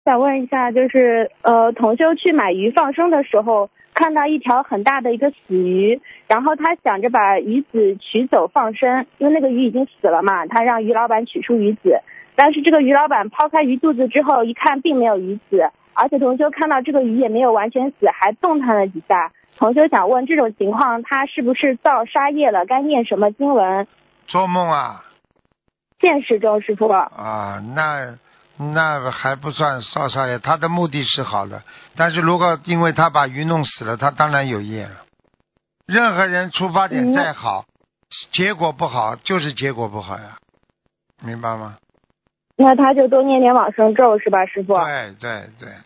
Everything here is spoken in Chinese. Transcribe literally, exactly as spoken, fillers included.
想问一下，就是呃，同修去买鱼放生的时候，看到一条很大的一个死鱼，然后他想着把鱼籽取走放生，因为那个鱼已经死了嘛，他让鱼老板取出鱼籽，但是这个鱼老板抛开鱼肚子之后，一看并没有鱼籽，而且同修看到这个鱼也没有完全死，还动弹了几下。同修想问，这种情况他是不是造杀业了？该念什么经文？ 做梦啊？ 现实中，师傅。 啊，那那还不算烧杀业，他的目的是好的，但是如果因为他把鱼弄死了，他当然有业了。任何人出发点再好，嗯、结果不好就是结果不好呀，明白吗？ 那他就多念点往生咒是吧，师傅？ 对对对。